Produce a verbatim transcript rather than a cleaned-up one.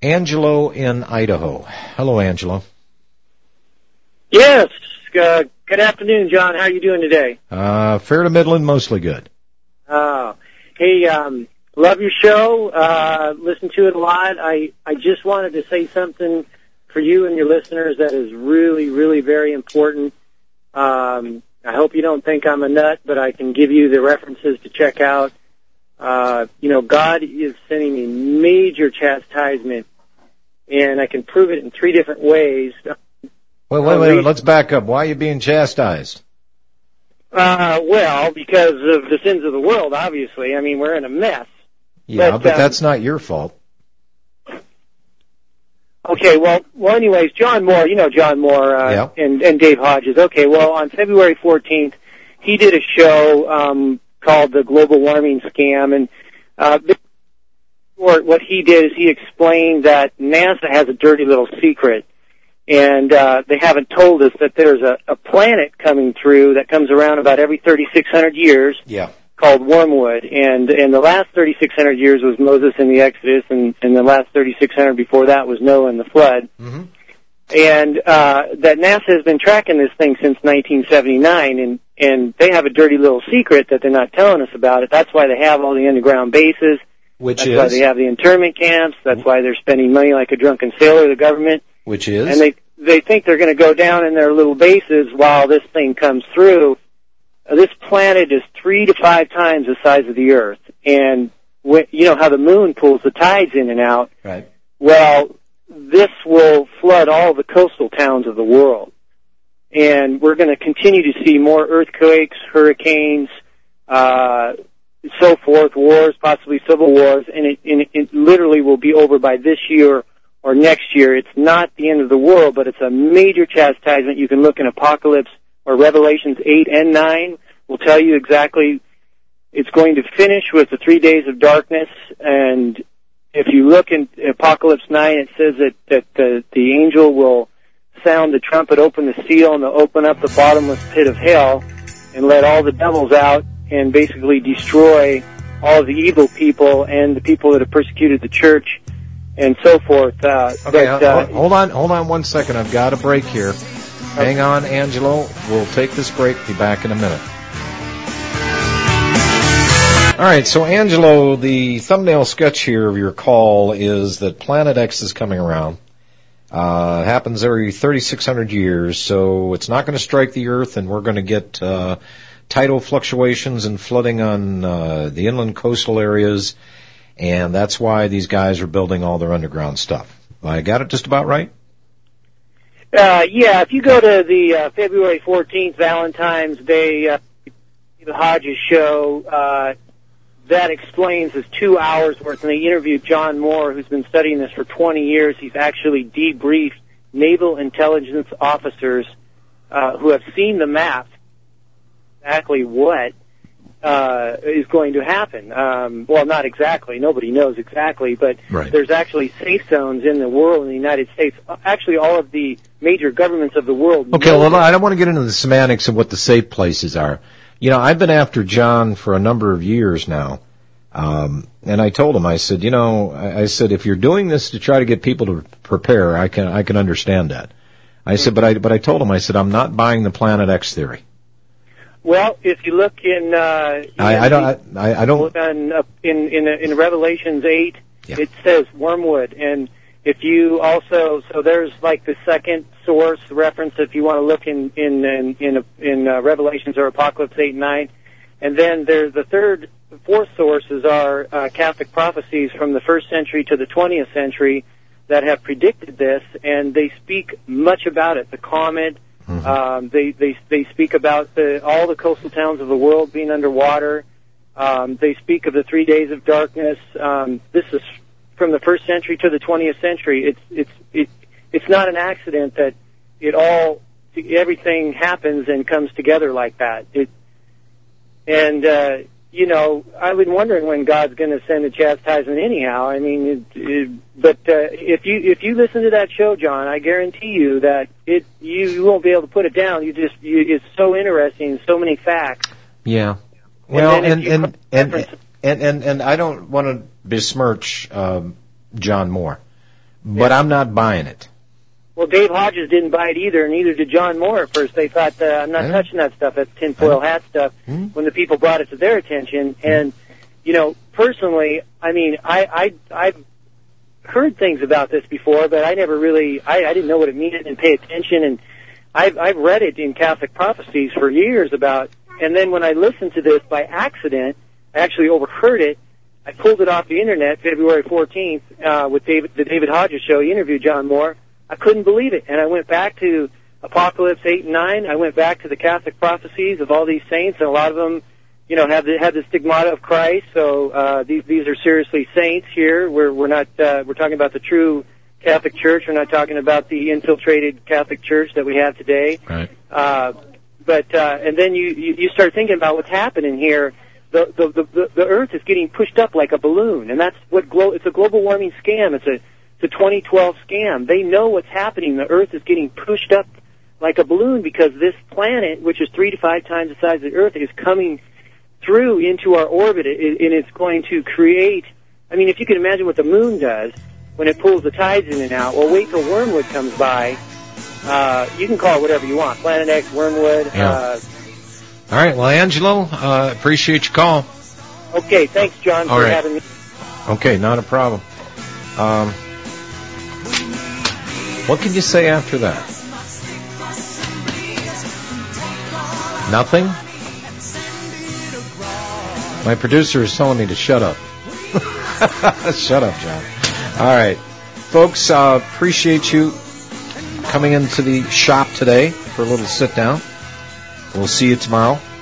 Angelo in Idaho. Hello, Angelo. Yes. Uh, good afternoon, John. How are you doing today? Uh, fair to middling, mostly good. Oh. Hey, um, love your show. Uh, listen to it a lot. I, I just wanted to say something for you and your listeners that is really, really very important. Um, I hope you don't think I'm a nut, but I can give you the references to check out. Uh, you know, God is sending me major chastisement, and I can prove it in three different ways. Well, wait, wait, wait, let's back up. Why are you being chastised? Uh, well, because of the sins of the world, obviously. I mean, we're in a mess. Yeah, but, but um, that's not your fault. Okay, well, well, anyways, John Moore, you know John Moore, uh, yeah. and, and Dave Hodges. Okay, well, on February fourteenth, he did a show, um, called The Global Warming Scam, and, uh, what he did is he explained that NASA has a dirty little secret, and uh, they haven't told us that there's a, a planet coming through that comes around about every thirty-six hundred years, yeah, called Wormwood, and and the last thirty-six hundred years was Moses in the Exodus, and, and the last thirty-six hundred before that was Noah in the flood. Mm-hmm. And uh, that NASA has been tracking this thing since nineteen seventy-nine, and and they have a dirty little secret that they're not telling us about it. That's why they have all the underground bases. Which That's is? why they have the internment camps. That's why they're spending money like a drunken sailor, the government. Which is? And they they think they're going to go down in their little bases while this thing comes through. Uh, this planet is three to five times the size of the Earth. And when, you know how the moon pulls the tides in and out? Right. Well, this will flood all the coastal towns of the world. And we're going to continue to see more earthquakes, hurricanes, uh, so forth, wars, possibly civil wars, and it, and it literally will be over by this year or next year. It's not the end of the world, but it's a major chastisement. You can look in Apocalypse or Revelations eight and nine will tell you exactly. It's going to finish with the three days of darkness, and if you look in Apocalypse nine, it says that, that the, the angel will sound the trumpet, open the seal, and they'll open up the bottomless pit of hell and let all the devils out and basically destroy all of the evil people and the people that have persecuted the church and so forth. Uh, okay, that, uh, uh, hold on, hold on one second. I've got a break here. Hang on, Angelo. We'll take this break. Be back in a minute. All right, so Angelo, the thumbnail sketch here of your call is that Planet X is coming around. Uh, happens every thirty-six hundred years, so it's not going to strike the Earth, and we're going to get uh, tidal fluctuations and flooding on uh, the inland coastal areas, and that's why these guys are building all their underground stuff. I got it just about right? Uh, yeah, if you go to the uh, February fourteenth, Valentine's Day, uh, the Hodges show, uh, that explains this two hours worth, and they interviewed John Moore, who's been studying this for twenty years. He's actually debriefed naval intelligence officers uh, who have seen the map, exactly what uh, is going to happen. Um, well, not exactly. Nobody knows exactly, but right. There's actually safe zones in the world, in the United States. Actually, all of the major governments of the world. Okay, well, I don't want to get into the semantics of what the safe places are. You know, I've been after John for a number of years now, um, and I told him, I said, you know, I, I said, if you're doing this to try to get people to prepare, I can, I can understand that. I said, but I, but I told him, I said, I'm not buying the Planet X theory. Well, if you look in, uh, in I, I don't, I, I don't, in, in, in, in Revelations eight, yeah. It says wormwood, and if you also, so there's like the second source reference if you want to look in in in in, in uh, Revelations or Apocalypse eight and nine, and then there's the third, fourth sources are uh, Catholic prophecies from the first century to the twentieth century that have predicted this, and they speak much about it. The comet, mm-hmm. um, they they they speak about the, all the coastal towns of the world being underwater. Um, they speak of the three days of darkness. Um, this is from the first century to the twentieth century. It's it's it, it's not an accident that it all everything happens and comes together like that. It and uh, you know, I've been wondering when God's going to send a chastisement. Anyhow, I mean, it, it, but uh, if you if you listen to that show, John, I guarantee you that it you, you won't be able to put it down. You just you, it's so interesting, so many facts. Yeah. Well, and and and and, and and and I don't want to besmirch um, John Moore, but yeah. I'm not buying it. Well, Dave Hodges didn't buy it either, and neither did John Moore at first. They thought, uh, I'm not touching that stuff, that tinfoil hat stuff, mm-hmm. when the people brought it to their attention. Mm-hmm. And, you know, personally, I mean, I, I, I've heard things about this before, but I never really, I, I didn't know what it meant and pay attention. And I've, I've read it in Catholic prophecies for years about, and then when I listened to this by accident, I actually overheard it. I pulled it off the internet February fourteenth, uh, with David, the David Hodges show. He interviewed John Moore. I couldn't believe it. And I went back to Apocalypse eight and nine. I went back to the Catholic prophecies of all these saints, and a lot of them, you know, have the, have the stigmata of Christ. So, uh, these, these are seriously saints here. We're, we're not, uh, we're talking about the true Catholic Church. We're not talking about the infiltrated Catholic Church that we have today. Right. Uh, but, uh, and then you, you, you start thinking about what's happening here. The, the, the, the Earth is getting pushed up like a balloon, and that's what glo- it's a global warming scam. It's a, It's a twenty twelve scam. They know what's happening. The Earth is getting pushed up like a balloon because this planet, which is three to five times the size of the Earth, is coming through into our orbit, and it's going to create, I mean, if you can imagine what the moon does when it pulls the tides in and out, well, wait till Wormwood comes by. Uh, you can call it whatever you want, Planet X, Wormwood. Yeah. Uh, All right, well, Angelo, uh, appreciate your call. Okay, thanks, John, All for right. having me. Okay, not a problem. Um, what can you say after that? Nothing? My producer is telling me to shut up. Shut up, John. All right. Folks, uh, appreciate you coming into the shop today for a little sit down. We'll see you tomorrow.